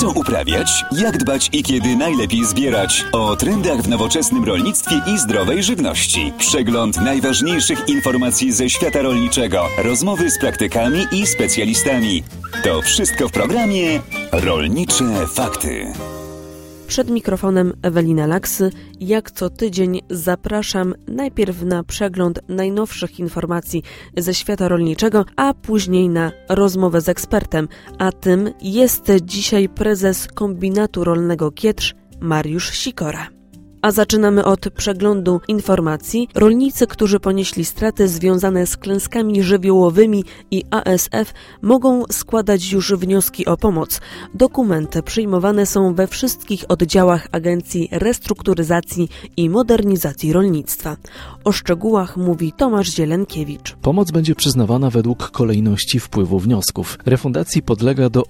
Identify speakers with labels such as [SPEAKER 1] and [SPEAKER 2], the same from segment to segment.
[SPEAKER 1] Co uprawiać, jak dbać i kiedy najlepiej zbierać. O trendach w nowoczesnym rolnictwie i zdrowej żywności. Przegląd najważniejszych informacji ze świata rolniczego. Rozmowy z praktykami i specjalistami. To wszystko w programie Rolnicze Fakty.
[SPEAKER 2] Przed mikrofonem Ewelina Laksy. Jak co tydzień zapraszam najpierw na przegląd najnowszych informacji ze świata rolniczego, a później na rozmowę z ekspertem. A tym jest dzisiaj prezes Kombinatu Rolnego Kietrz Mariusz Sikora. A zaczynamy od przeglądu informacji. Rolnicy, którzy ponieśli straty związane z klęskami żywiołowymi i ASF, mogą składać już wnioski o pomoc. Dokumenty przyjmowane są we wszystkich oddziałach Agencji Restrukturyzacji i Modernizacji Rolnictwa. O szczegółach mówi Tomasz Zielenkiewicz.
[SPEAKER 3] Pomoc będzie przyznawana według kolejności wpływu wniosków. Refundacji podlega do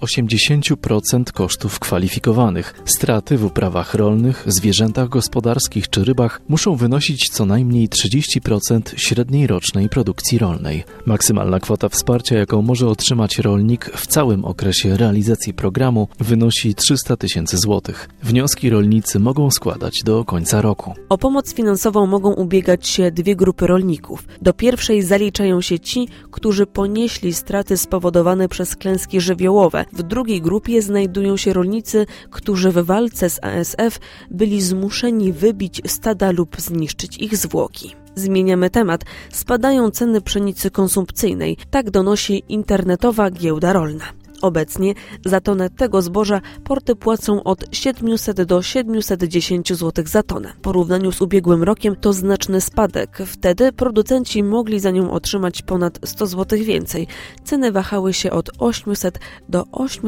[SPEAKER 3] 80% kosztów kwalifikowanych. Straty w uprawach rolnych, zwierzętach gospodarskich czy rybach muszą wynosić co najmniej 30% średniej rocznej produkcji rolnej. Maksymalna kwota wsparcia, jaką może otrzymać rolnik w całym okresie realizacji programu, wynosi 300 000 złotych. Wnioski rolnicy mogą składać do końca roku.
[SPEAKER 2] O pomoc finansową mogą ubiegać się dwie grupy rolników. Do pierwszej zaliczają się ci, którzy ponieśli straty spowodowane przez klęski żywiołowe. W drugiej grupie znajdują się rolnicy, którzy w walce z ASF byli zmuszeni wybić stada lub zniszczyć ich zwłoki. Zmieniamy temat. Spadają ceny pszenicy konsumpcyjnej. Tak donosi internetowa giełda rolna. Obecnie za tonę tego zboża porty płacą od 700 do 710 zł za tonę. W porównaniu z ubiegłym rokiem to znaczny spadek. Wtedy producenci mogli za nią otrzymać ponad 100 zł więcej. Ceny wahały się od 800 do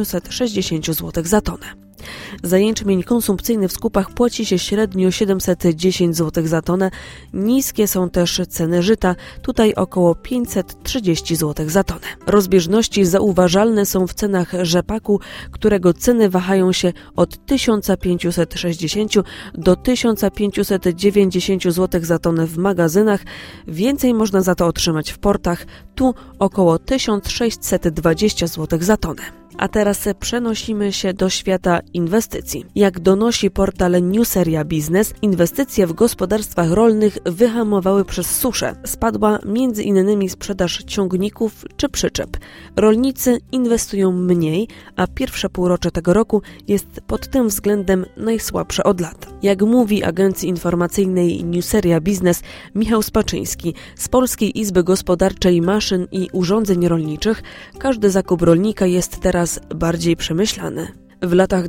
[SPEAKER 2] 860 zł za tonę. Za jęczmień konsumpcyjny w skupach płaci się średnio 710 zł za tonę. Niskie są też ceny żyta, tutaj około 530 zł za tonę. Rozbieżności zauważalne są w cenach rzepaku, którego ceny wahają się od 1560 do 1590 zł za tonę w magazynach. Więcej można za to otrzymać w portach, tu około 1620 zł za tonę. A teraz przenosimy się do świata inwestycji. Jak donosi portal Newseria Biznes, inwestycje w gospodarstwach rolnych wyhamowały przez suszę. Spadła m.in. sprzedaż ciągników czy przyczep. Rolnicy inwestują mniej, a pierwsze półrocze tego roku jest pod tym względem najsłabsze od lat. Jak mówi agencji informacyjnej Newseria Biznes Michał Spaczyński z Polskiej Izby Gospodarczej Maszyn i Urządzeń Rolniczych, każdy zakup rolnika jest teraz bardziej przemyślany. W latach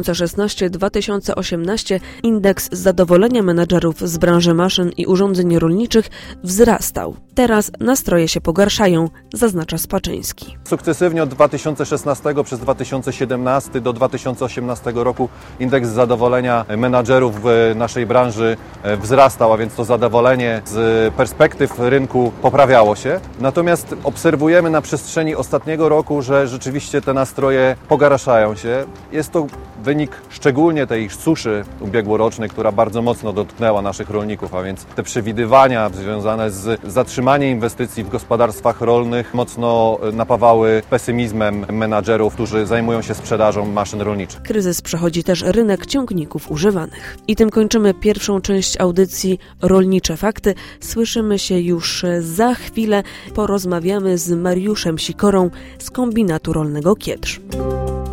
[SPEAKER 2] 2016-2018 indeks zadowolenia menadżerów z branży maszyn i urządzeń rolniczych wzrastał. Teraz nastroje się pogarszają, zaznacza Spaczyński.
[SPEAKER 4] Sukcesywnie od 2016 przez 2017 do 2018 roku indeks zadowolenia menadżerów w naszej branży wzrastał, a więc to zadowolenie z perspektyw rynku poprawiało się. Natomiast obserwujemy na przestrzeni ostatniego roku, że rzeczywiście te nastroje pogarszają się. Jest to wynik szczególnie tej suszy ubiegłorocznej, która bardzo mocno dotknęła naszych rolników, a więc te przewidywania związane z zatrzymaniem inwestycji w gospodarstwach rolnych mocno napawały pesymizmem menadżerów, którzy zajmują się sprzedażą maszyn rolniczych.
[SPEAKER 2] Kryzys przechodzi też rynek ciągników używanych. I tym kończymy pierwszą część audycji Rolnicze Fakty. Słyszymy się już za chwilę. Porozmawiamy z Mariuszem Sikorą z Kombinatu Rolnego Kietrz.